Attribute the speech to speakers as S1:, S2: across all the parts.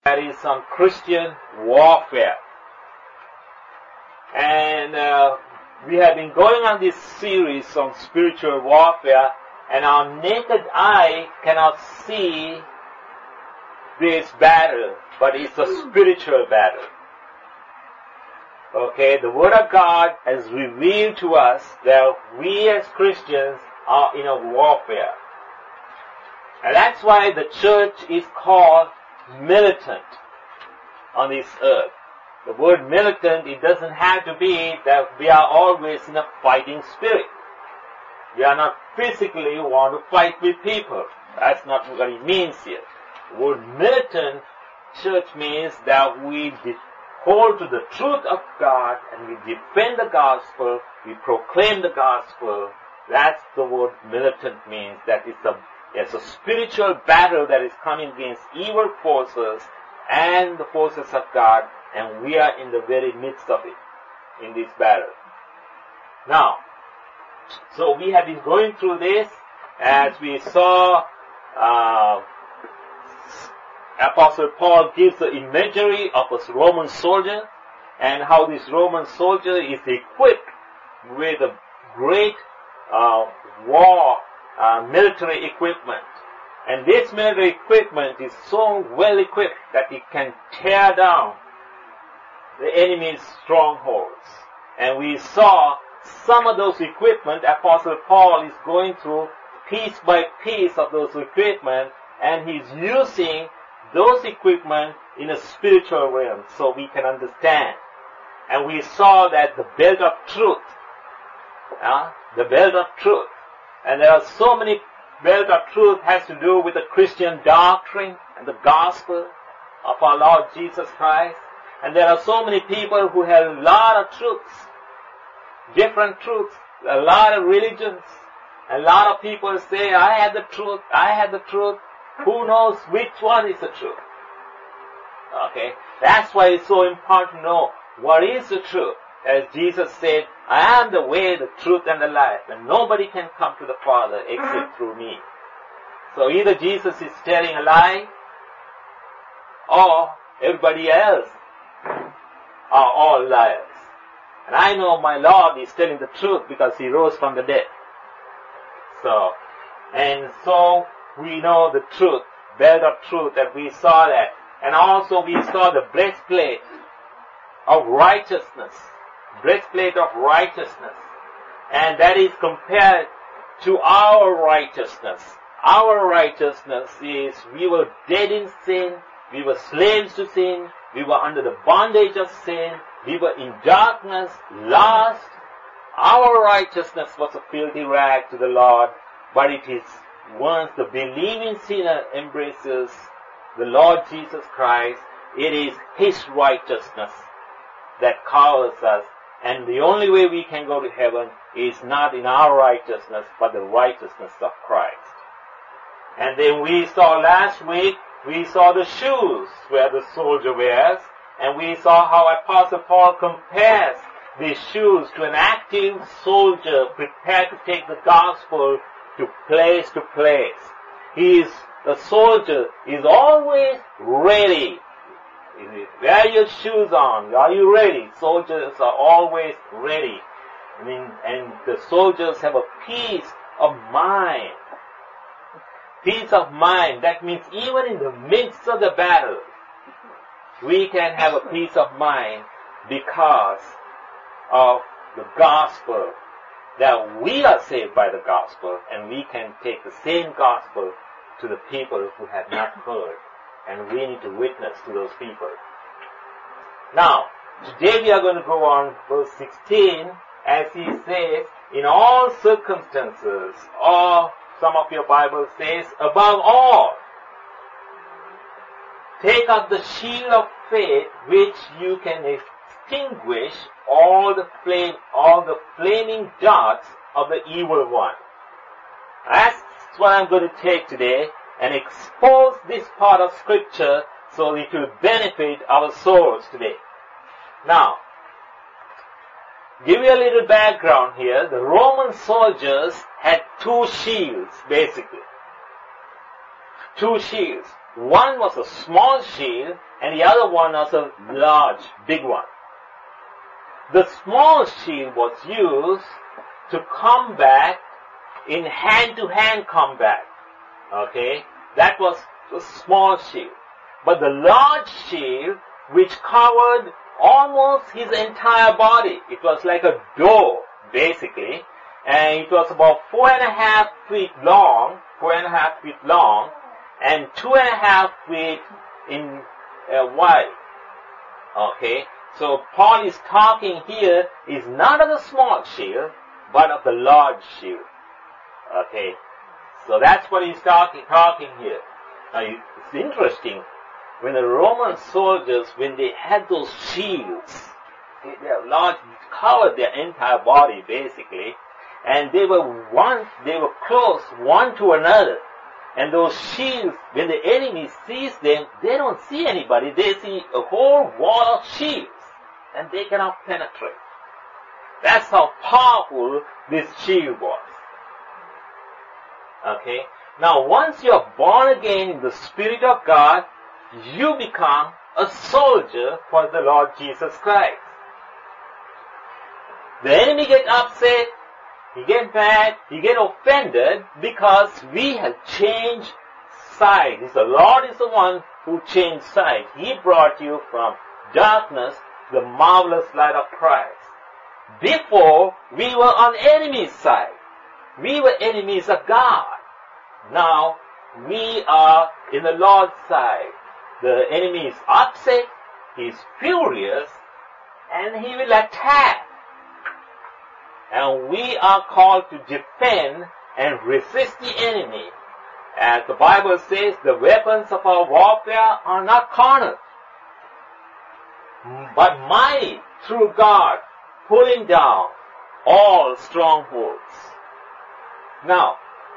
S1: That is on Christian warfare. And we have been going on this series on spiritual warfare, and our naked eye cannot see this battle, but it's a spiritual battle. Okay, the Word of God has revealed to us that we as Christians are in a warfare. And that's why the church is called militant on this earth. The word militant, it doesn't have to be that we are always in a fighting spirit. We are not physically want to fight with people. That's not what it means here. The word militant, church means that we hold to the truth of God and we defend the gospel, we proclaim the gospel. That's the word militant means. That it's a spiritual battle that is coming against evil forces and the forces of God, and we are in the very midst of it, in this battle. Now, so we have been going through this as we saw Apostle Paul gives the imagery of a Roman soldier and how this Roman soldier is equipped with a great military equipment. And this military equipment is so well equipped that it can tear down the enemy's strongholds. And we saw some of those equipment. Apostle Paul is going through piece by piece of those equipment, and he's using those equipment in a spiritual realm so we can understand. And we saw that the belt of truth, and there are so many belt of truth has to do with the Christian doctrine and the gospel of our Lord Jesus Christ. And there are so many people who have a lot of truths, different truths, a lot of religions. A lot of people say, I have the truth, I have the truth. Who knows which one is the truth? Okay, that's why it's so important to know what is the truth. As Jesus said, I am the way, the truth, and the life, and nobody can come to the Father except through me. So either Jesus is telling a lie, or everybody else are all liars. And I know my Lord is telling the truth because He rose from the dead. So we know the truth, belt of truth, and we saw that. And also we saw the breastplate of righteousness. Breastplate of righteousness. And that is compared to our righteousness. Our righteousness is we were dead in sin, we were slaves to sin, we were under the bondage of sin, we were in darkness, lost. Our righteousness was a filthy rag to the Lord, but it is once the believing sinner embraces the Lord Jesus Christ, it is His righteousness that covers us. And the only way we can go to heaven is not in our righteousness, but the righteousness of Christ. And then we saw last week, we saw the shoes where the soldier wears, and we saw how Apostle Paul compares these shoes to an active soldier prepared to take the gospel to place. The soldier is always ready. Wear your shoes on. Are you ready? Soldiers are always ready. And the soldiers have a peace of mind. Peace of mind. That means even in the midst of the battle, we can have a peace of mind because of the gospel. That we are saved by the gospel, and we can take the same gospel to the people who have not heard. And we need to witness to those people. Now, today we are going to go on verse 16, as he says, in all circumstances, or some of your Bible says, above all, take up the shield of faith, which you can extinguish all the flaming darts of the evil one. That's what I'm going to take today and expose this part of Scripture so it will benefit our souls today. Now, give you a little background here. The Roman soldiers had two shields, basically. Two shields. One was a small shield and the other one was a large, big one. The small shield was used to combat in hand-to-hand combat. Okay? That was the small shield. But the large shield, which covered almost his entire body, it was like a door, basically, and it was about 4.5 feet long, and 2.5 feet in wide. Okay? So Paul is talking here is not of the small shield, but of the large shield. Okay? So that's what he's talking here. Now it's interesting. When the Roman soldiers, when they had those shields, they large, covered their entire body basically, and they were close one to another. And those shields, when the enemy sees them, they don't see anybody. They see a whole wall of shields, and they cannot penetrate. That's how powerful this shield was. Okay? Now, once you're born again in the Spirit of God, you become a soldier for the Lord Jesus Christ. The enemy gets upset, he gets mad, he gets offended because we have changed sides. The Lord is the one who changed sides. He brought you from darkness to the marvelous light of Christ. Before, we were on enemy's side. We were enemies of God. Now, we are in the Lord's side. The enemy is upset, he is furious, and he will attack. And we are called to defend and resist the enemy. As the Bible says, the weapons of our warfare are not carnal, but mighty through God, pulling down all strongholds. Now,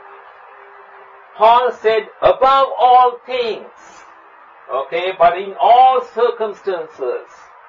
S1: Paul said, above all things, okay, but in all circumstances,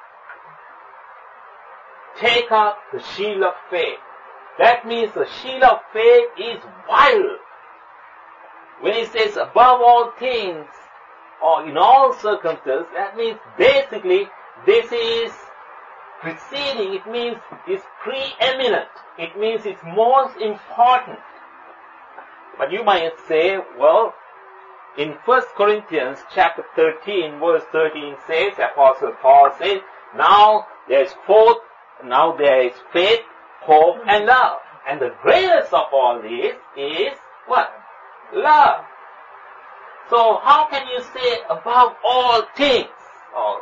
S1: take up the shield of faith. That means the shield of faith is vital. When he says above all things, or in all circumstances, that means basically this is preceding, it means it's preeminent. It means it's most important. But you might say, well, in 1 Corinthians chapter 13, verse 13 says, Apostle Paul says, now there is faith, hope, and love. And the greatest of all these is what? Love. So how can you say above all things? Or,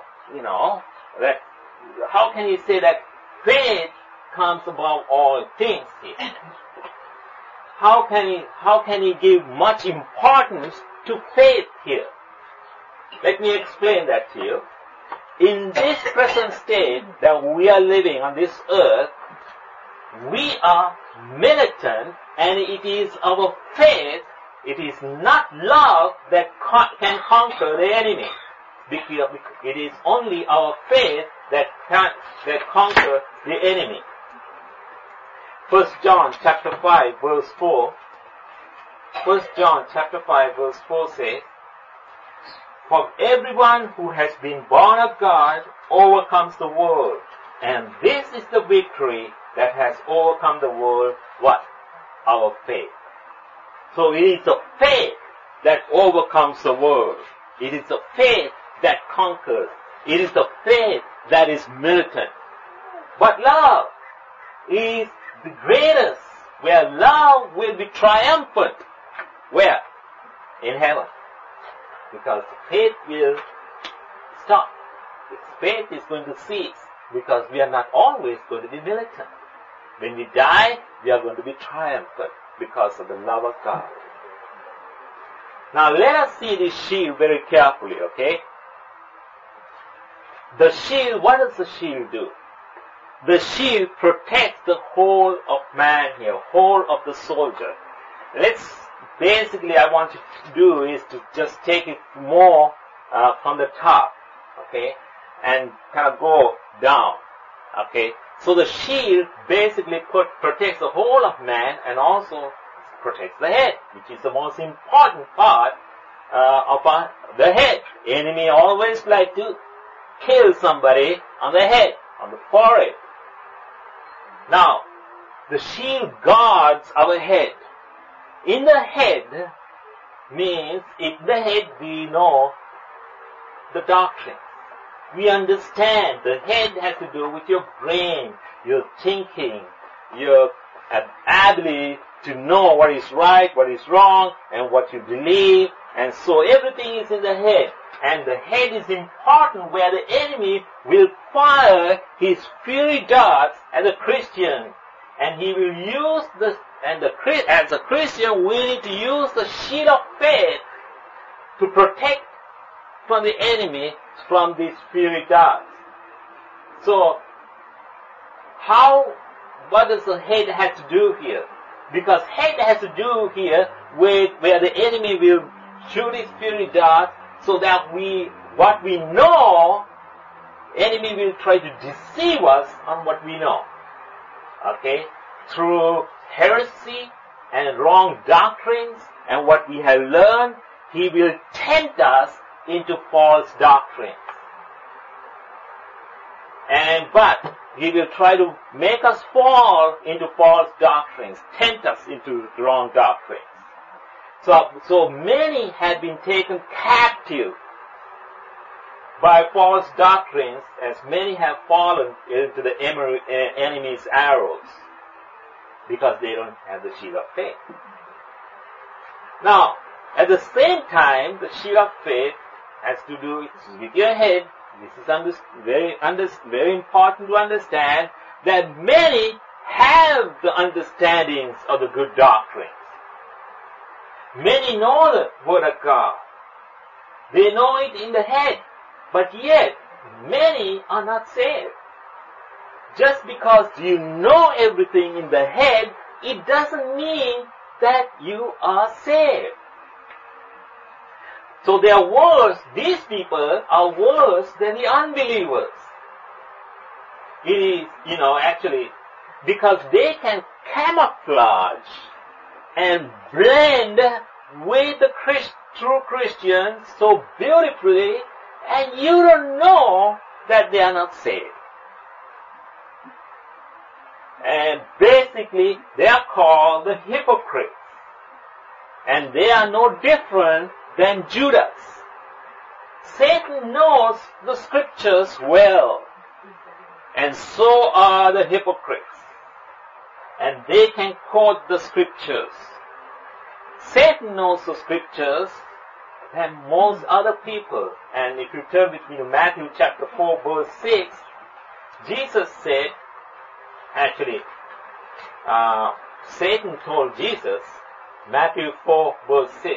S1: how can you say that faith comes above all things here? How can he give much importance to faith here? Let me explain that to you. In this present state that we are living on this earth, we are militant, and it is our faith, it is not love that can conquer the enemy. Because it is only our faith that conquers the enemy. 1 John chapter 5 verse 4. 1 John chapter 5 verse 4 says, for everyone who has been born of God overcomes the world. And this is the victory that has overcome the world. What? Our faith. So it is the faith that overcomes the world. It is the faith that conquers. It is the faith that is militant. But love is the greatest, where love will be triumphant. Where? In heaven. Because faith will stop. Faith is going to cease, because we are not always going to be militant. When we die, we are going to be triumphant because of the love of God. Now let us see this shield very carefully, okay? The shield, what does the shield do? The shield protects the whole of man here, whole of the soldier. Basically I want you to do is to just take it more from the top, okay, and kind of go down, okay. So the shield basically protects the whole of man and also protects the head, which is the most important part the head. Enemy always like to kill somebody on the head, on the forehead. Now, the shield guards our head. In the head means, in the head we know the doctrine. We understand. The head has to do with your brain, your thinking, your ability to know what is right, what is wrong, and what you believe. And so everything is in the head. And the head is important, where the enemy will fire his fiery darts at a Christian. And he will use this, and as a Christian, we need to use the shield of faith to protect from the enemy from these fiery darts. So, what does the head have to do here? Because head has to do here with where the enemy will shoot his fiery darts, so that what we know, enemy will try to deceive us on what we know. Okay? Through heresy and wrong doctrines and what we have learned, he will tempt us into false doctrines. But he will try to make us fall into false doctrines, tempt us into wrong doctrines. So many have been taken captive by false doctrines, as many have fallen into the enemy's arrows, because they don't have the shield of faith. Now, at the same time, the shield of faith has to do with your head. This is very important to understand, that many have the understandings of the good doctrines. Many know the Word of God. They know it in the head, but yet many are not saved. Just because you know everything in the head, it doesn't mean that you are saved. So they are worse, these people are worse than the unbelievers. It is, actually, because they can camouflage and blend with the true Christians so beautifully, and you don't know that they are not saved. And basically, they are called the hypocrites. And they are no different than Judas. Satan knows the scriptures well, and so are the hypocrites. And they can quote the scriptures. Satan knows the scriptures than most other people. And if you turn with me to Matthew chapter 4 verse 6, Jesus said, Satan told Jesus, Matthew 4 verse 6,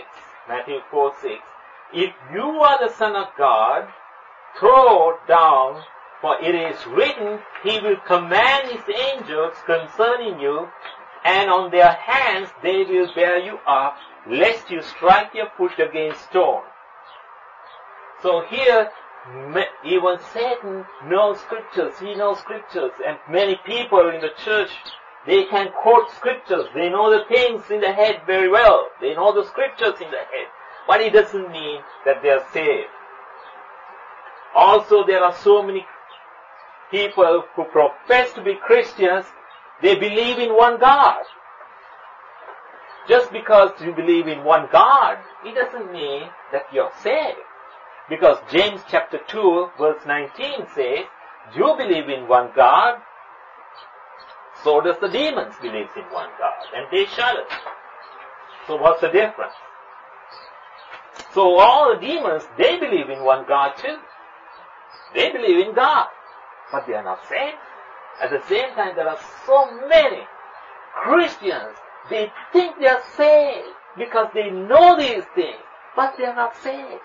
S1: if you are the Son of God, throw down, for it is written, he will command his angels concerning you, and on their hands they will bear you up, lest you strike your foot against stone. So here, even Satan knows scriptures. He knows scriptures. And many people in the church, they can quote scriptures. They know the things in the head very well. They know the scriptures in the head. But it doesn't mean that they are saved. Also, there are so many people who profess to be Christians. They believe in one God. Just because you believe in one God, it doesn't mean that you're saved. Because James chapter 2 verse 19 says, you believe in one God, so does the demons believe in one God, and they shudder. So what's the difference? So all the demons, they believe in one God too. They believe in God, but they are not saved. At the same time, there are so many Christians, they think they are saved because they know these things, but they are not saved.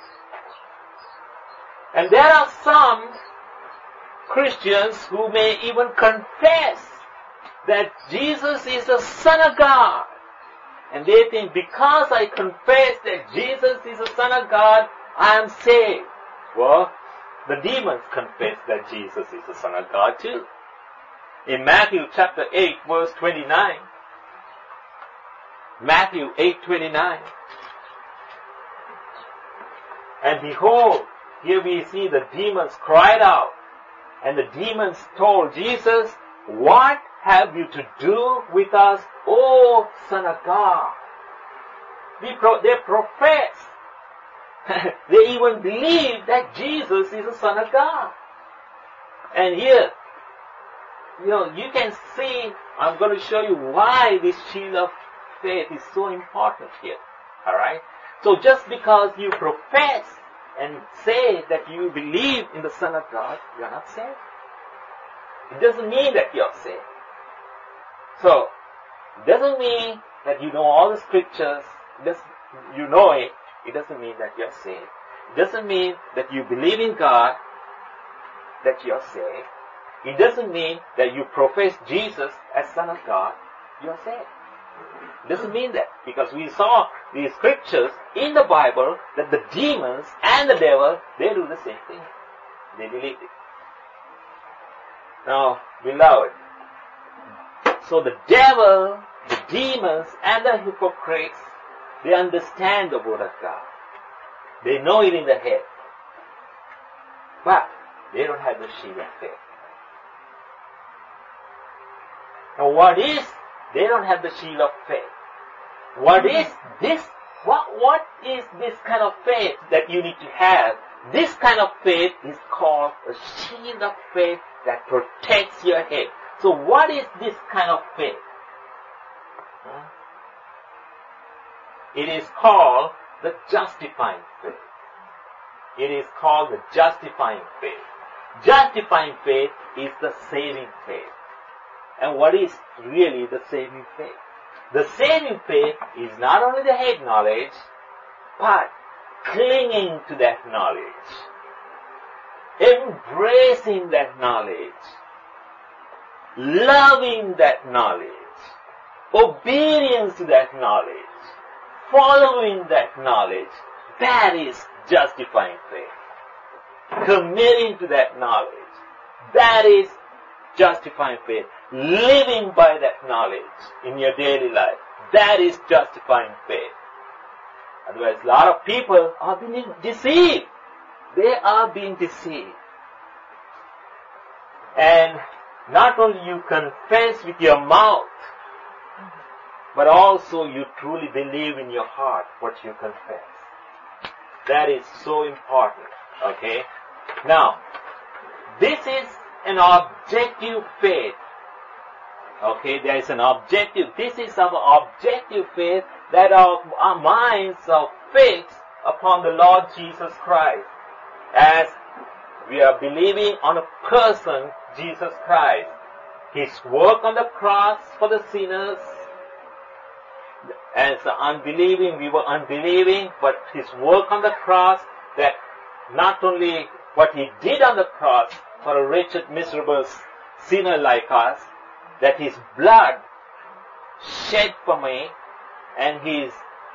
S1: And there are some Christians who may even confess that Jesus is the Son of God. And they think, because I confess that Jesus is the Son of God, I am saved. Well, the demons confess that Jesus is the Son of God too. In Matthew chapter 8 verse 29, Matthew 8:29, And behold, here we see the demons cried out. And the demons told Jesus, what have you to do with us, O Son of God? They profess. They even believe that Jesus is the Son of God. And here, you can see, I'm going to show you why this shield of faith is so important here. Alright? So just because you profess and say that you believe in the Son of God, you are not saved. It doesn't mean that you are saved. So, it doesn't mean that you know all the scriptures, you know it. It doesn't mean that you are saved. It doesn't mean that you believe in God, that you are saved. It doesn't mean that you profess Jesus as Son of God, you are saved. It doesn't mean that, because we saw these scriptures in the Bible that the demons and the devil, they do the same thing. They believe it. Now, beloved, so the devil, the demons, and the hypocrites, they understand the Word of God. They know it in their head. But they don't have the shield of faith. Now what is, they don't have the shield of faith. What is this, what is this kind of faith that you need to have? This kind of faith is called a shield of faith that protects your head. So what is this kind of faith? It is called the justifying faith. It is called the justifying faith. Justifying faith is the saving faith. And what is really the saving faith? The saving faith is not only the head knowledge, but clinging to that knowledge, embracing that knowledge, loving that knowledge, obedience to that knowledge, following that knowledge. That is justifying faith. Committing to that knowledge. That is justifying faith. Living by that knowledge in your daily life. That is justifying faith. Otherwise, a lot of people are being deceived. They are being deceived. And not only you confess with your mouth, but also you truly believe in your heart what you confess. That is so important. Okay? Now, this is an objective faith. Okay, there is an objective. This is our objective faith, that our minds are fixed upon the Lord Jesus Christ, as we are believing on a person, Jesus Christ. His work on the cross for the sinners. As unbelieving, we were unbelieving, but His work on the cross, that not only what He did on the cross for a wretched, miserable sinner like us, that His blood shed for me, and He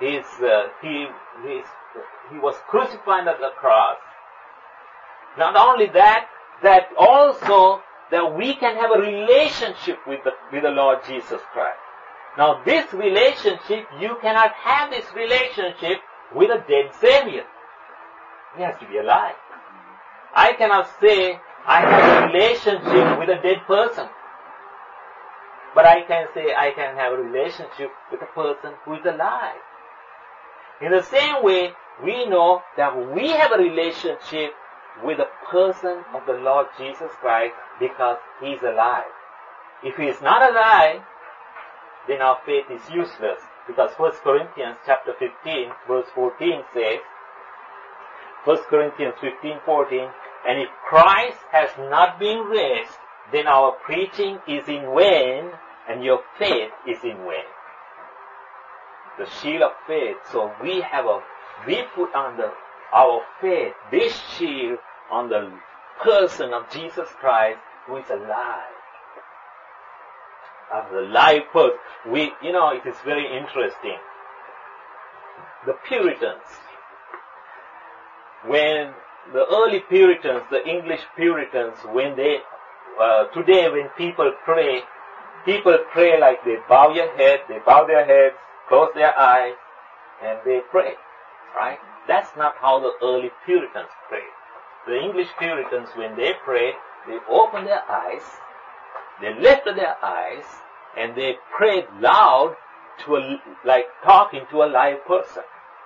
S1: was crucified on the cross. Not only that, that also that we can have a relationship with the Lord Jesus Christ. Now this relationship, you cannot have this relationship with a dead Savior. He has to be alive. I cannot say I have a relationship with a dead person. But I can say I can have a relationship with a person who is alive. In the same way, we know that we have a relationship with the person of the Lord Jesus Christ because He is alive. If He is not alive, then our faith is useless. Because 1 Corinthians chapter 15 verse 14 says, 1 Corinthians 15:14, and if Christ has not been raised, then our preaching is in vain and your faith is in vain. The shield of faith. So we put under our faith, this shield on the person of Jesus Christ who is alive. As a live person. It is very interesting. The Puritans, when the early Puritans, the English Puritans, when they, today when people pray like they bow their head, they bow their heads, close their eyes, and they pray. Right? That's not how the early Puritans prayed. The English Puritans, when they prayed, they opened their eyes, they lifted their eyes, and they prayed loud like talking to a live person.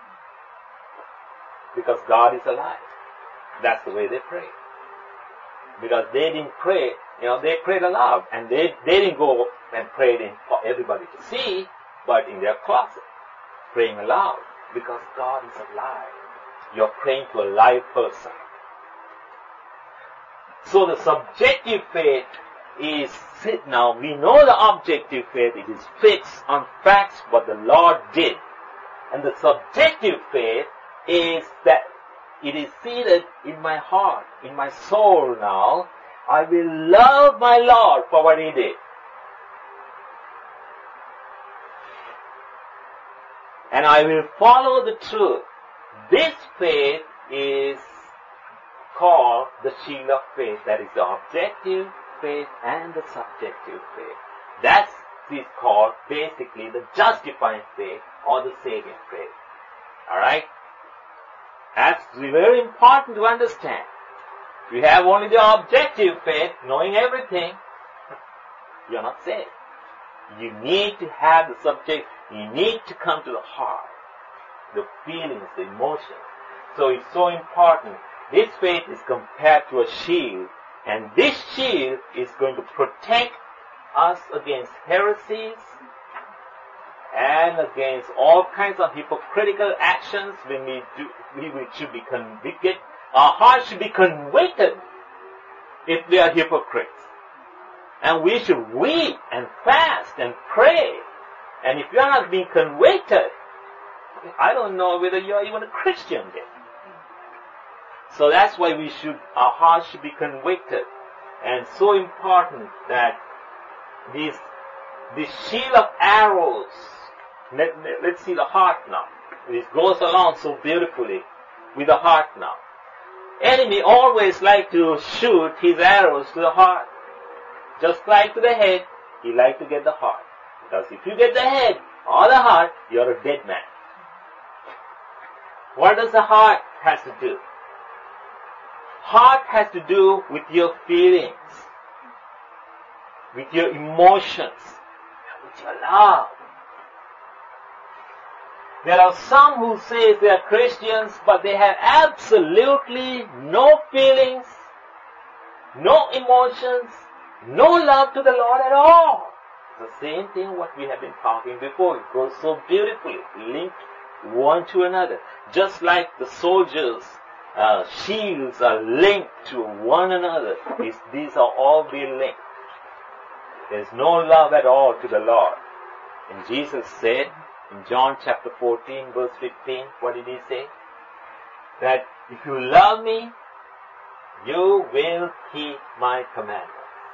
S1: Because God is alive. That's the way they prayed. Because they didn't pray, they prayed aloud. And they didn't go and pray for everybody to see, but in their closet, praying aloud. Because God is alive. You're praying to a live person. So the subjective faith is, now we know the objective faith, it is fixed on facts what the Lord did. And the subjective faith is that it is seated in my heart, in my soul now. I will love my Lord for what He did. And I will follow the truth. This faith is called the shield of faith. That is the objective faith and the subjective faith. That is called basically the justifying faith or the saving faith. Alright? That's very important to understand. If you have only the objective faith, knowing everything, you're not saved. You need to have the subject, you need to come to the heart, the feelings, the emotions. So it's so important. This faith is compared to a shield, and this shield is going to protect us against heresies and against all kinds of hypocritical actions. When we should be convicted. Our hearts should be convicted if they are hypocrites. And we should weep and fast and pray. And if you are not being convicted, I don't know whether you are even a Christian yet. So that's why our hearts should be convicted. And so important that this shield of arrows, let's see the heart now. This goes along so beautifully with the heart now. Enemy always like to shoot his arrows to the heart. Just like to the head, he like to get the heart. Because if you get the head or the heart, you're a dead man. What does the heart has to do? Heart has to do with your feelings, with your emotions, with your love. There are some who say they are Christians, but they have absolutely no feelings, no emotions, no love to the Lord at all. The same thing what we have been talking before. It goes so beautifully, linked one to another. Just like the soldiers' shields are linked to one another. These are all being linked. There's no love at all to the Lord. And Jesus said in John chapter 14 verse 15, what did He say? That if you love me, you will keep my commandments.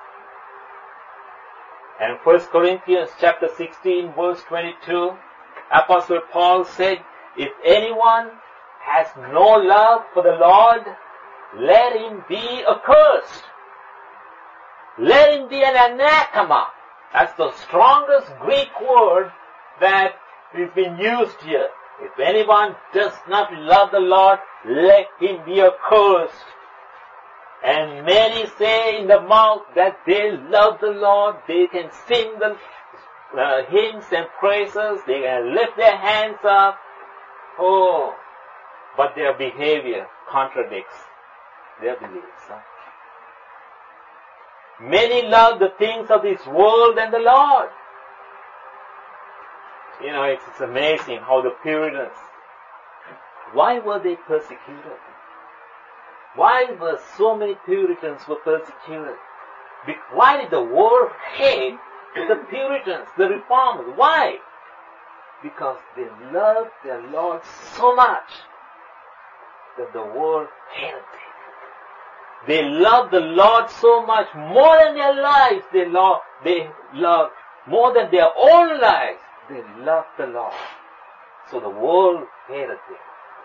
S1: And 1 Corinthians chapter 16 verse 22, Apostle Paul said, if anyone has no love for the Lord, let him be accursed. Let him be an anathema. That's the strongest Greek word that is being used here. If anyone does not love the Lord, let him be accursed. And many say in the mouth that they love the Lord, they can sing the hymns and praises, they can lift their hands up. Oh, but their behavior contradicts their beliefs. Many love the things of this world and the Lord. It's amazing how the Puritans, why were they persecuted? Why were so many Puritans were persecuted? Why did the world hate the Puritans, the Reformers? Why? Because they loved their Lord so much that the world hated them. They loved the Lord so much, more than their lives. They loved more than their own lives. They loved the Lord. So the world hated them.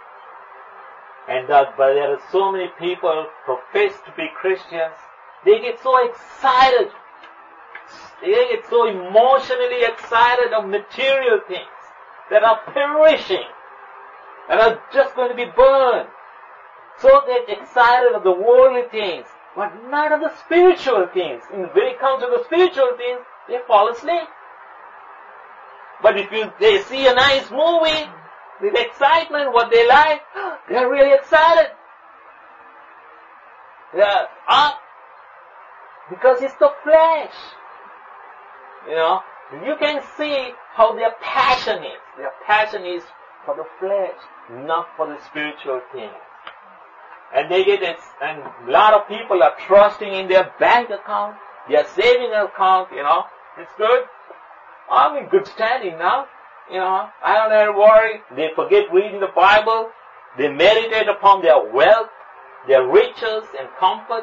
S1: But there are so many people profess to be Christians. They get so excited. They get so emotionally excited of material things that are perishing. and are just going to be burned. So they're excited of the worldly things, but not of the spiritual things. And when it comes to the spiritual things, they fall asleep. But if they see a nice movie with excitement, what they like, they're really excited. They're up because it's the flesh. You can see how their passion is. Their passion is for the flesh, not for the spiritual things. And they get it, and a lot of people are trusting in their bank account, their saving account, it's good. I'm in good standing now, I don't have to worry. They forget reading the Bible. They meditate upon their wealth, their riches and comforts.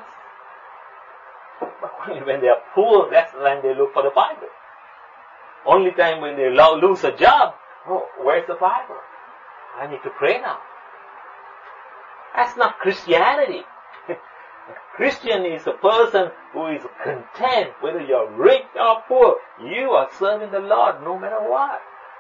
S1: But when they are poor, that's when they look for the Bible. Only time when they lose a job, where's the Bible? I need to pray now. That's not Christianity. Christian is a person who is content, whether you're rich or poor. You are serving the Lord no matter what.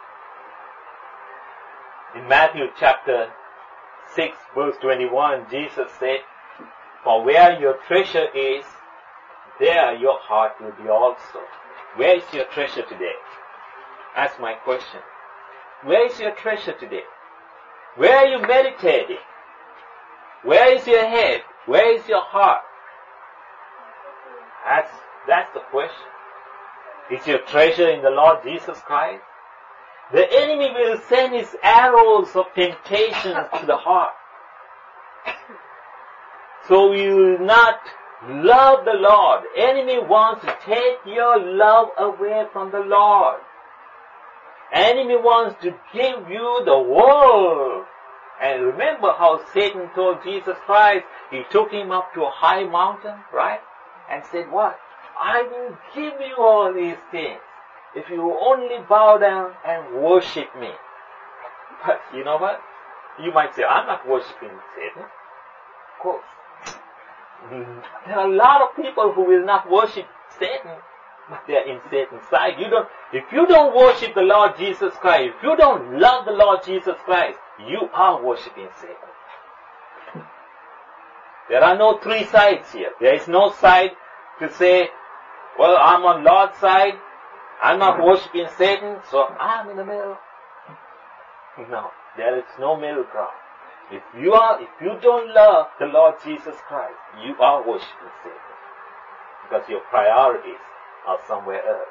S1: In Matthew chapter 6 verse 21, Jesus said, "For where your treasure is, there your heart will be also." Where is your treasure today? That's my question. Where is your treasure today? Where are you meditating? Where is your head? Where is your heart? That's the question. Is your treasure in the Lord Jesus Christ? The enemy will send his arrows of temptations to the heart. So you will not love the Lord. The enemy wants to take your love away from the Lord. The enemy wants to give you the world. And remember how Satan told Jesus Christ, he took him up to a high mountain, right? And said, what? I will give you all these things if you only bow down and worship me. But you know what? You might say, I'm not worshiping Satan. Of course. There are a lot of people who will not worship Satan, but they are in Satan's side. If you don't worship the Lord Jesus Christ, if you don't love the Lord Jesus Christ, you are worshiping Satan. There are no three sides here. There is no side to say, well, I'm on Lord's side, I'm not worshiping Satan, so I'm in the middle. No, there is no middle ground. If you don't love the Lord Jesus Christ, you are worshiping Satan. Because your priorities are somewhere else.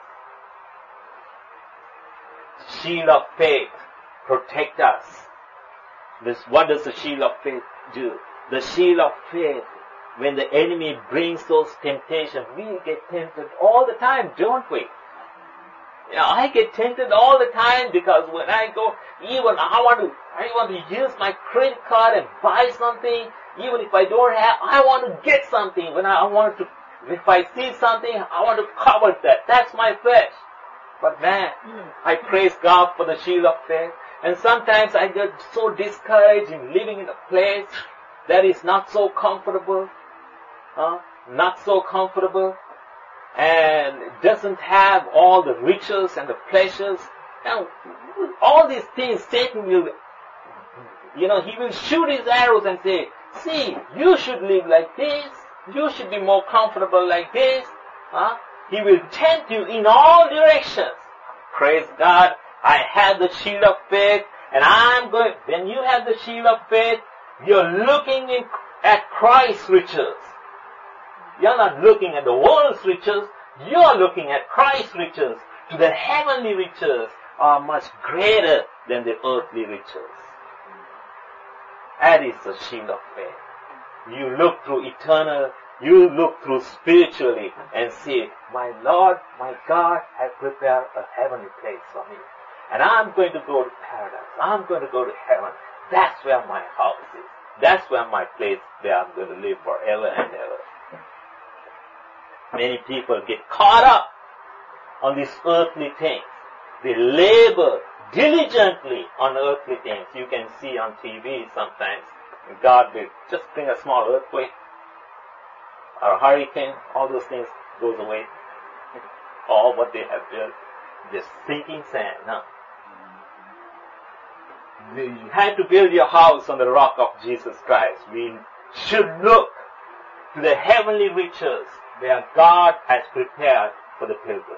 S1: Shield of faith protect us. What does the shield of faith do? The shield of faith, when the enemy brings those temptations, we get tempted all the time, don't we? I get tempted all the time because when I go, even I want to use my credit card and buy something, even if I don't have, I want to get something. If I see something, I want to cover that. That's my flesh. But man, I praise God for the shield of faith. And sometimes I get so discouraged in living in a place that is not so comfortable, and doesn't have all the riches and the pleasures. Now, all these things, Satan will, he will shoot his arrows and say, see, you should live like this. You should be more comfortable like this. He will tempt you in all directions. Praise God. I have the shield of faith, and when you have the shield of faith, you're looking at Christ's riches. You're not looking at the world's riches, you're looking at Christ's riches. To the heavenly riches are much greater than the earthly riches. That is the shield of faith. You look through eternal, you look through spiritually and see, my Lord, my God has prepared a heavenly place for me. And I'm going to go to paradise. I'm going to go to heaven. That's where my house is. That's where my place where I'm going to live forever and ever. Many people get caught up on these earthly things. They labor diligently on earthly things. You can see on TV sometimes. God will just bring a small earthquake or a hurricane. All those things goes away. All what they have built, just sinking sand. No. you have to build your house on the rock of Jesus Christ. We should look to the heavenly riches where God has prepared for the pilgrim.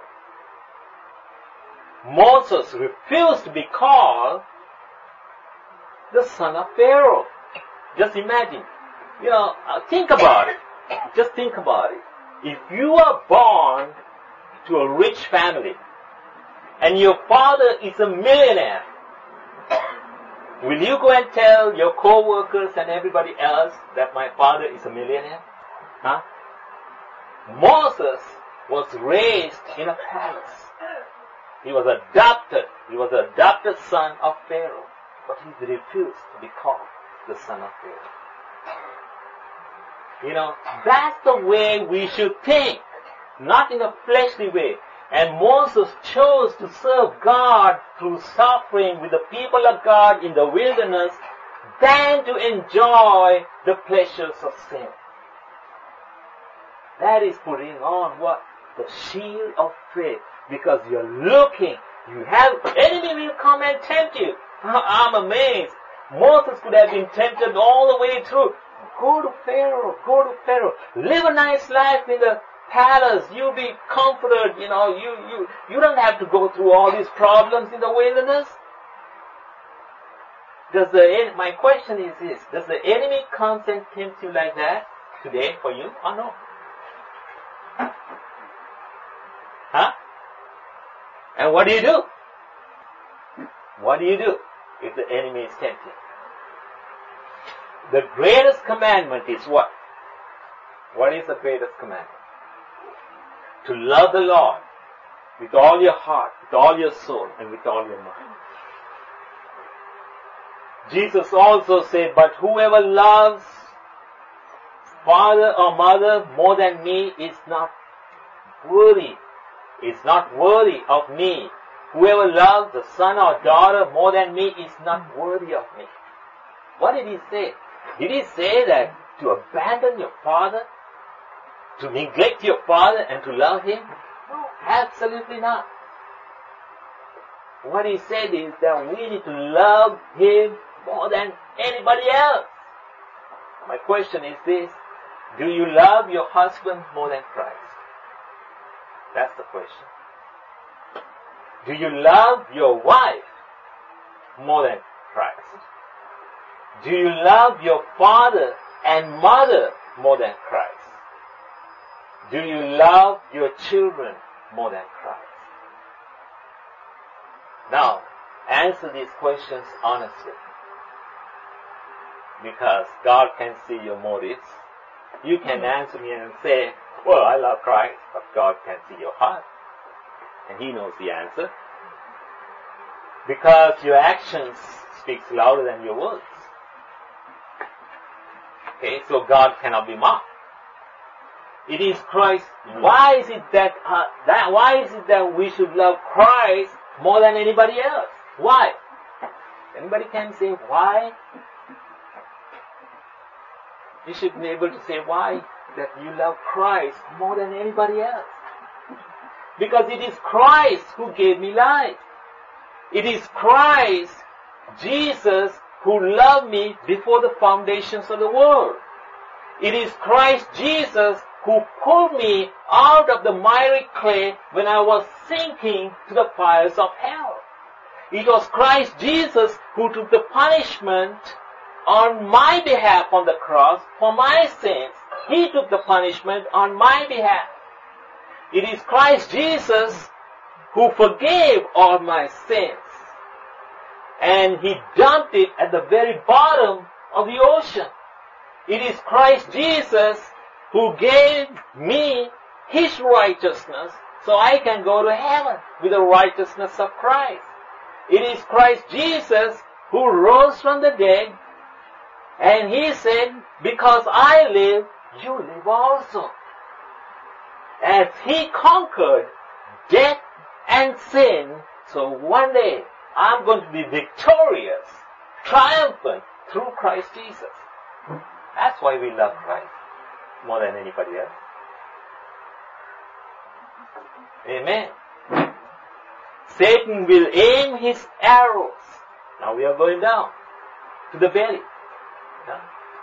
S1: Moses refused to be called the son of Pharaoh. Just imagine. Think about it. Just think about it. If you are born to a rich family and your father is a millionaire, will you go and tell your co-workers and everybody else that my father is a millionaire? Huh? Moses was raised in a palace. He was adopted. He was the adopted son of Pharaoh. But he refused to be called the son of Pharaoh. That's the way we should think. Not in a fleshly way. And Moses chose to serve God through suffering with the people of God in the wilderness than to enjoy the pleasures of sin. That is putting on what? The shield of faith. Because you're looking, enemy will come and tempt you. I'm amazed. Moses could have been tempted all the way through. Go to Pharaoh. Live a nice life in the palace. You'll be comforted. You don't have to go through all these problems in the wilderness. My question is this: does the enemy come and tempt you like that today for you or no? Huh? And what do you do? What do you do if the enemy is tempting? The greatest commandment is what? What is the greatest commandment? To love the Lord with all your heart, with all your soul, and with all your mind. Jesus also said, but whoever loves father or mother more than me is not worthy of me. Whoever loves the son or daughter more than me is not worthy of me. What did he say? Did he say that to abandon your father, to neglect your father and to love him? No, absolutely not. What he said is that we need to love him more than anybody else. My question is this: do you love your husband more than Christ? That's the question. Do you love your wife more than Christ? Do you love your father and mother more than Christ? Do you love your children more than Christ? Now, answer these questions honestly. Because God can see your motives. You can answer me and say, well, I love Christ, but God can see your heart. And He knows the answer. Because your actions speaks louder than your words. Okay, so God cannot be mocked. It is Christ. Why is it that we should love Christ more than anybody else? Why? Anybody can say why? You should be able to say why that you love Christ more than anybody else. Because it is Christ who gave me life. It is Christ, Jesus, who loved me before the foundations of the world. It is Christ Jesus who pulled me out of the miry clay when I was sinking to the fires of hell. It was Christ Jesus who took the punishment on my behalf on the cross for my sins. He took the punishment on my behalf. It is Christ Jesus who forgave all my sins. And He dumped it at the very bottom of the ocean. It is Christ Jesus who gave me His righteousness so I can go to heaven with the righteousness of Christ. It is Christ Jesus who rose from the dead, and He said, because I live, you live also. As He conquered death and sin, so one day I'm going to be victorious, triumphant through Christ Jesus. That's why we love Christ more than anybody else. Amen. Satan will aim his arrows Now we are going down to the belly. Yeah?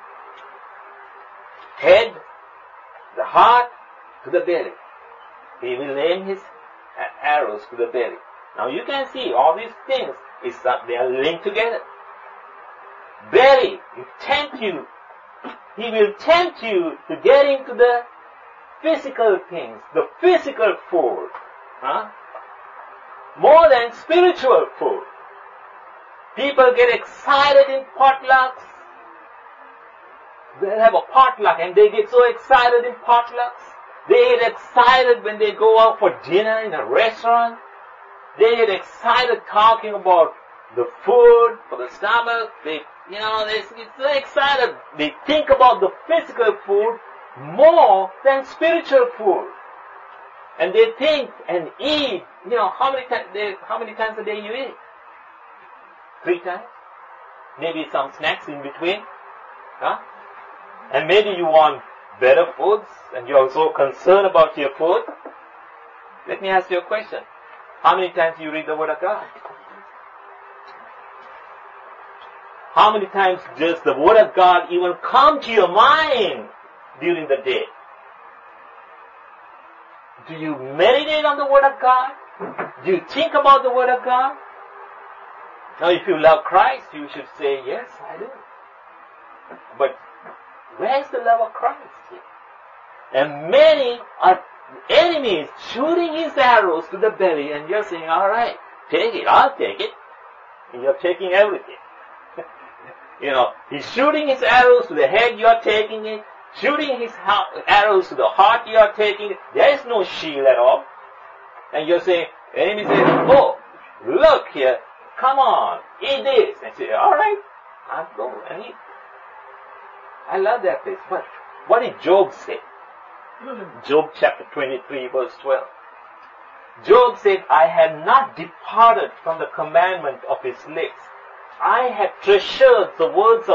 S1: Head, the heart, to the belly. He will aim his arrows to the belly. Now you can see all these things they are linked together. Belly, he will tempt you to get into the physical things, the physical food. More than spiritual food. People get excited in potlucks. They'll have a potluck and they get so excited in potlucks. They get excited when they go out for dinner in a restaurant. They get excited talking about the food for the stomach. They get so excited. They think about the physical food more than spiritual food. And they think and eat, how many times a day you eat? 3 times? Maybe some snacks in between. And maybe you want better foods and you're so concerned about your food. Let me ask you a question. How many times do you read the Word of God? How many times does the Word of God even come to your mind during the day? Do you meditate on the Word of God? Do you think about the Word of God? Now if you love Christ, you should say, yes, I do. But where's the love of Christ here? And many are enemies shooting his arrows to the belly and you're saying, alright, take it, I'll take it. And you're taking everything. He's shooting his arrows to the head, you're taking it. Shooting his arrows to the heart, you're taking it. There is no shield at all. And you're saying, the enemy says, oh, look here, come on, eat this. And say, alright, I'll go and eat. I love that place. But what did Job say? Job chapter 23 verse 12. Job said, I had not departed from the commandment of his lips. I had treasured the words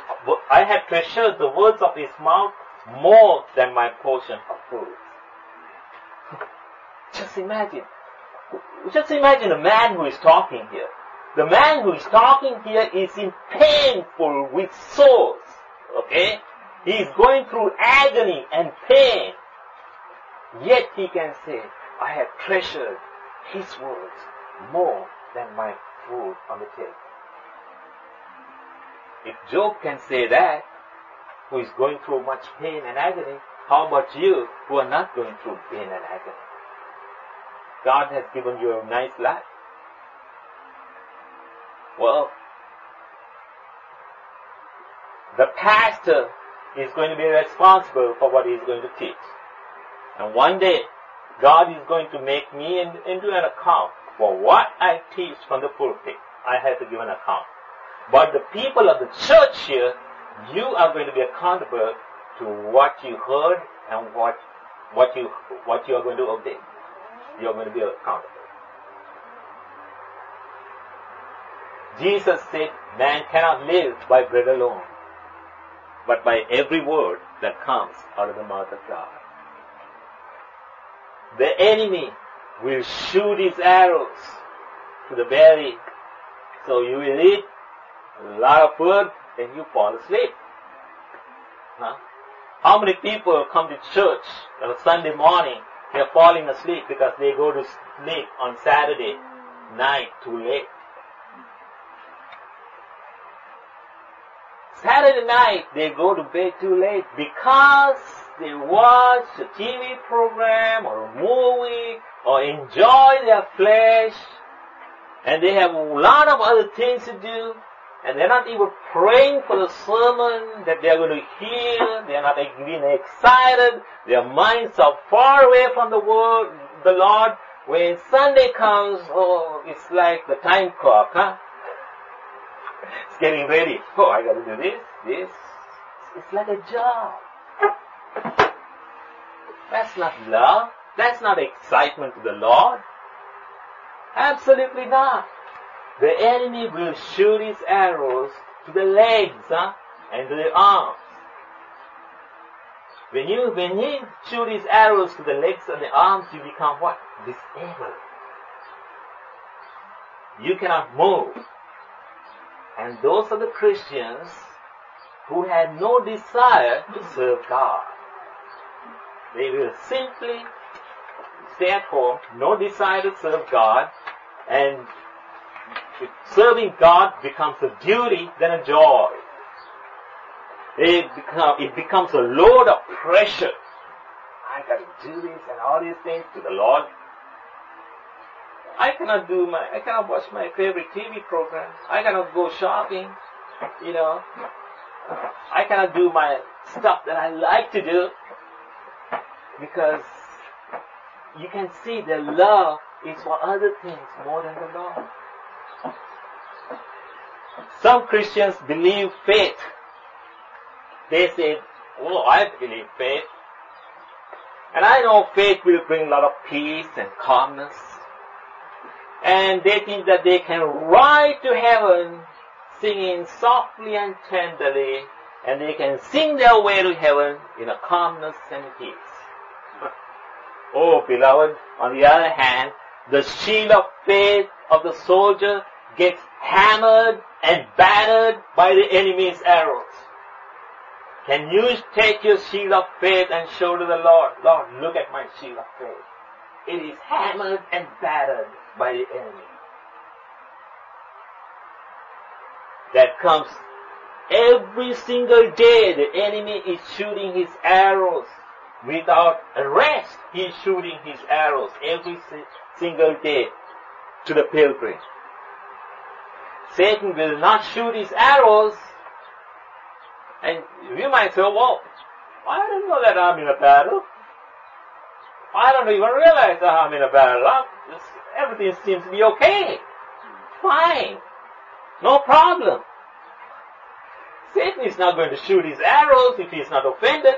S1: of his mouth more than my portion of food. Just imagine the man who is talking here. The man who is talking here is in painful with sores. Okay? He is going through agony and pain. Yet he can say, I have treasured his words more than my food on the table. If Job can say that, who is going through much pain and agony, how about you who are not going through pain and agony? God has given you a nice life. Well, the pastor is going to be responsible for what he is going to teach. And one day, God is going to make me into an account for what I teach from the pulpit. I have to give an account. But the people of the church here, you are going to be accountable to what you heard and what you are going to obey. You are going to be accountable. Jesus said, man cannot live by bread alone, but by every word that comes out of the mouth of God. The enemy will shoot his arrows to the belly, so you will eat a lot of food, then you fall asleep. How many people come to church on a Sunday morning, they're falling asleep because they go to sleep on Saturday night too late. Saturday night, they go to bed too late because they watch a TV program or a movie or enjoy their flesh, and they have a lot of other things to do, and they're not even praying for the sermon that they're going to hear. They're not even excited. Their minds are far away from the word, the Lord. When Sunday comes, it's like the time clock, It's getting ready. I got to do this. It's like a job. That's not love. That's not excitement to the Lord. Absolutely not. The enemy will shoot his arrows to the legs, and to the arms. When he shoot his arrows to the legs and the arms, you become what? Disabled. You cannot move. And those are the Christians who had no desire to serve God. They will simply stay at home, no desire to serve God, and if serving God becomes a duty, then a joy. It becomes a load of pressure. I got to do this and all these things to the Lord. I cannot watch my favorite TV programs. I cannot go shopping, I cannot do my stuff that I like to do, because you can see the love is for other things more than the Lord. Some Christians believe faith. They say, oh, I believe faith. And I know faith will bring a lot of peace and calmness. And they think that they can ride to heaven singing softly and tenderly, and they can sing their way to heaven in a calmness and peace. Oh, beloved, on the other hand, the shield of faith of the soldier gets hammered and battered by the enemy's arrows. Can you take your shield of faith and show to the Lord, Lord, look at my shield of faith. It is hammered and battered by the enemy. That comes every single day. The enemy is shooting his arrows without a rest. He is shooting his arrows every single day to the pilgrim. Satan will not shoot his arrows. And you might say, well, I don't know that I'm in a battle. I don't even realize that I'm in a battle. Everything seems to be okay. Fine. No problem. Satan is not going to shoot his arrows if he's not offended.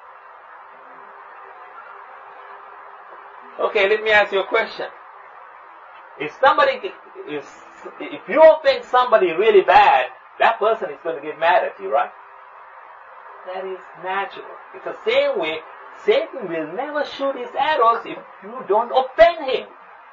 S1: Okay, let me ask you a question. If you offend somebody really bad, that person is going to get mad at you, right? That is natural. It's the same way Satan will never shoot his arrows if you don't offend him.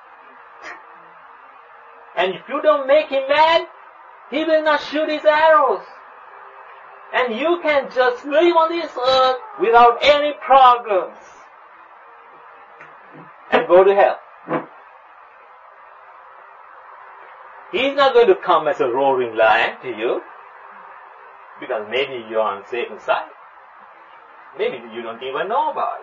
S1: And if you don't make him mad, he will not shoot his arrows. And you can just live on this earth without any problems and go to hell. He's not going to come as a roaring lion to you, because maybe you're on Satan's side. Maybe you don't even know about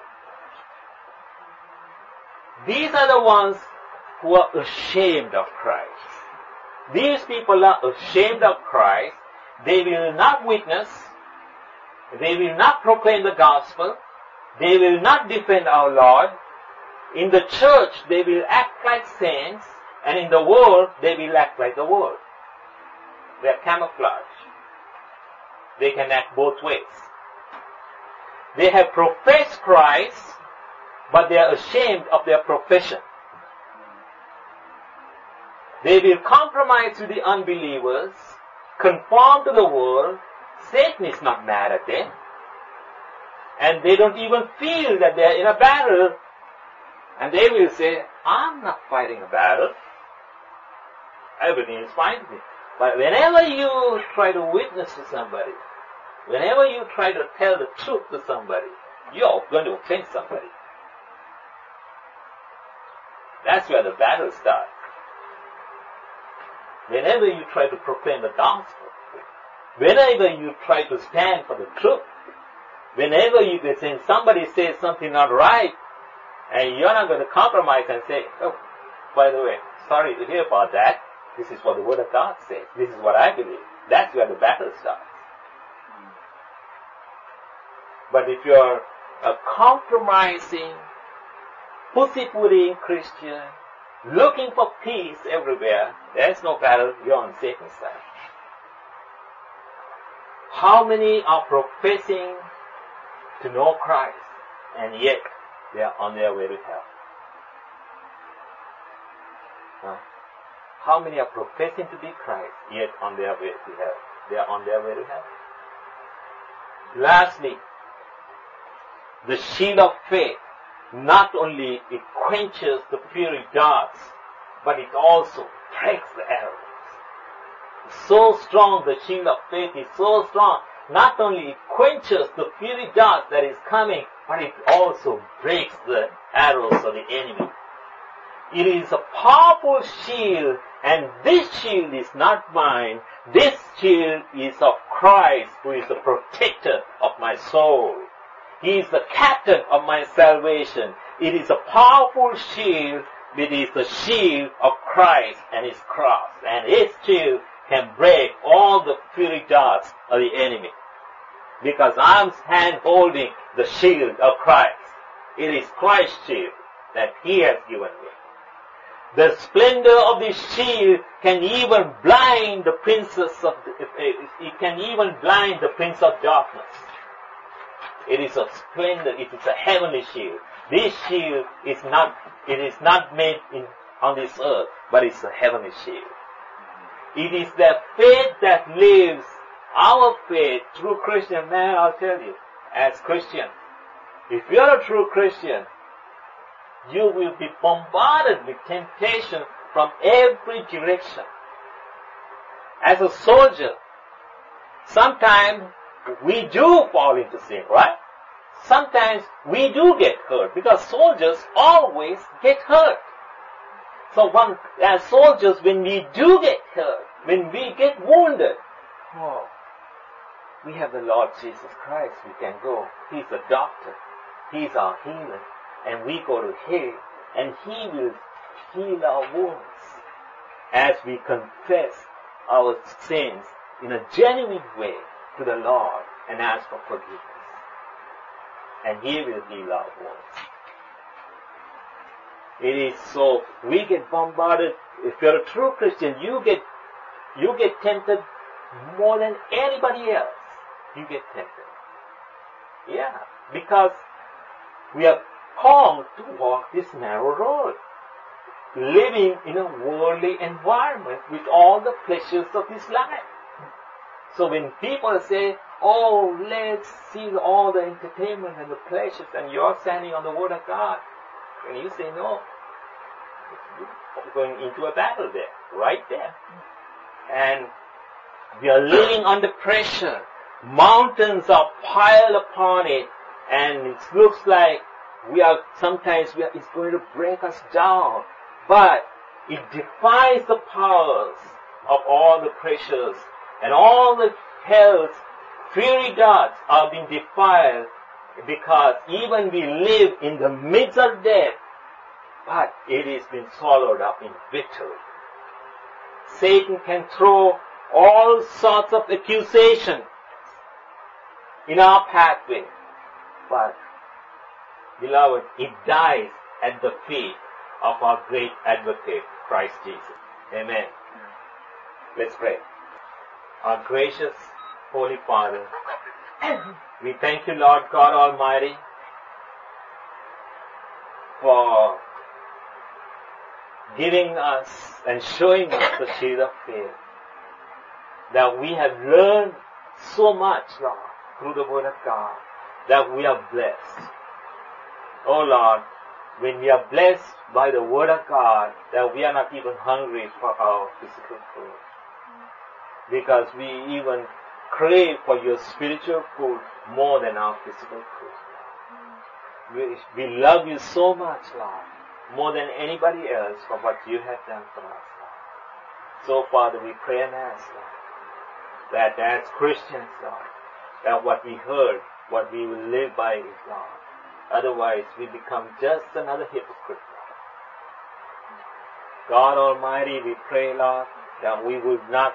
S1: it. These are the ones who are ashamed of Christ. These people are ashamed of Christ. They will not witness. They will not proclaim the gospel. They will not defend our Lord. In the church, they will act like saints. And in the world, they will act like the world. They are camouflage. They can act both ways. They have professed Christ, but they are ashamed of their profession. They will compromise with the unbelievers, conform to the world. Satan is not mad at them. And they don't even feel that they are in a battle. And they will say, I'm not fighting a battle. Everything is fine with me. But whenever you try to witness to somebody, whenever you try to tell the truth to somebody, you're going to offend somebody. That's where the battle starts. Whenever you try to proclaim the gospel, whenever you try to stand for the truth, whenever you say somebody says something not right, and you're not going to compromise and say, oh, by the way, sorry to hear about that. This is what the Word of God says. This is what I believe. That's where the battle starts. But if you're a compromising, pussy-footing Christian, looking for peace everywhere, there's no battle. You're on Satan's side. How many are professing to know Christ, and yet they are on their way to hell? How many are professing to be Christ, yet on their way to hell? They are on their way to hell. Lastly, the shield of faith, not only it quenches the fiery darts, but it also breaks the arrows. so strong, the shield of faith is so strong, not only it quenches the fiery dart that is coming, but it also breaks the arrows of the enemy. It is a powerful shield, and this shield is not mine. This shield is of Christ, who is the protector of my soul. He is the captain of my salvation. It is a powerful shield. It is the shield of Christ and His cross. And His shield can break all the fiery darts of the enemy. Because I'm hand-holding the shield of Christ. It is Christ's shield that He has given me. The splendor of this shield can even blind the it can even blind the prince of darkness. It is a splendor, it is a heavenly shield. This shield is not made on this earth, but it's a heavenly shield. It is the faith that lives, our faith, true Christian. Man, I'll tell you, as Christian, if you're a true Christian, you will be bombarded with temptation from every direction. As a soldier, sometimes we do fall into sin, right? Sometimes we do get hurt, because soldiers always get hurt. So as soldiers, when we do get hurt, when we get wounded, we have the Lord Jesus Christ. We can go. He's the doctor. He's our healer. And we go to Him, and He will heal our wounds as we confess our sins in a genuine way to the Lord and ask for forgiveness. And He will heal our wounds. It is so, we get bombarded. If you're a true Christian, you get tempted more than anybody else. You get tempted. Yeah, because we are called to walk this narrow road, living in a worldly environment with all the pleasures of this life. So when people say, let's see all the entertainment and the pleasures, and you're standing on the Word of God, and you say no, you're going into a battle there, right there. And we are living under pressure. Mountains are piled upon it, and it looks like it's going to break us down. But it defies the powers of all the pressures, and all the hell's fiery darts are being defied, because even we live in the midst of death, but it is been swallowed up in victory. Satan can throw all sorts of accusations in our pathway, but beloved, it dies at the feet of our great advocate, Christ Jesus. Amen. Let's pray. Our gracious Holy Father, we thank you, Lord God Almighty, for giving us and showing us the shield of faith, that we have learned so much, Lord, through the Word of God, that we are blessed. Oh Lord, when we are blessed by the Word of God, that we are not even hungry for our physical food, because we even crave for your spiritual food more than our physical food. We love you so much, Lord, more than anybody else, for what you have done for us, Lord. So, Father, we pray and ask, Lord, that as Christians, Lord, that what we heard, what we will live by is, Lord. Otherwise, we become just another hypocrite, Lord. God Almighty, we pray, Lord, that we would not,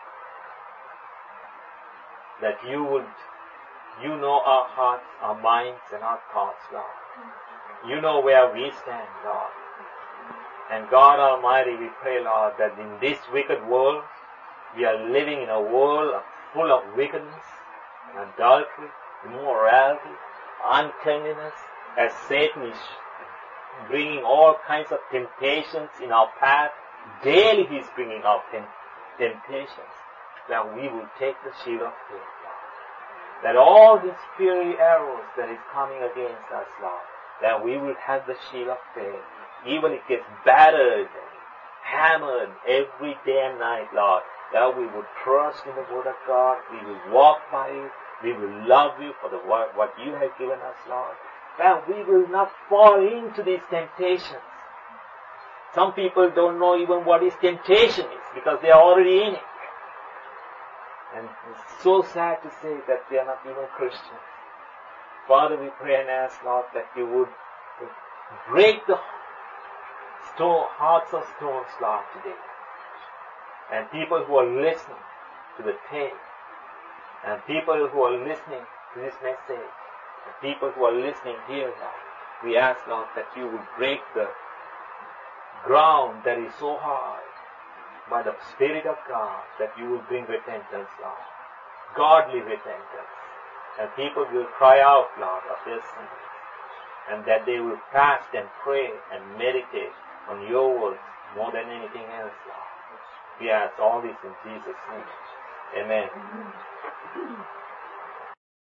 S1: that you know our hearts, our minds, and our thoughts, Lord. You know where we stand, Lord. And God Almighty, we pray, Lord, that in this wicked world, we are living in a world full of wickedness, and adultery, immorality, uncleanliness, as Satan is bringing all kinds of temptations in our path. Daily He is bringing out temptations, that we will take the shield of faith, Lord. That all these fiery arrows that is coming against us, Lord, that we will have the shield of faith. Even it gets battered and hammered every day and night, Lord, that we would trust in the Word of God, we will walk by it, we will love you for what you have given us, Lord. That we will not fall into these temptations. Some people don't know even what is temptation is because they are already in it. And it's so sad to say that they are not even Christians. Father, we pray and ask, Lord, that you would break the hearts of stones, Lord, today. And people who are listening to the tape, and people who are listening to this message, and people who are listening here, Lord, we ask, Lord, that you would break the ground that is so hard by the Spirit of God, that you will bring repentance, Lord. Godly repentance. And people will cry out, Lord, of their sins. And that they will fast and pray and meditate on your words more than anything else, Lord. We ask all this in Jesus' name. Amen.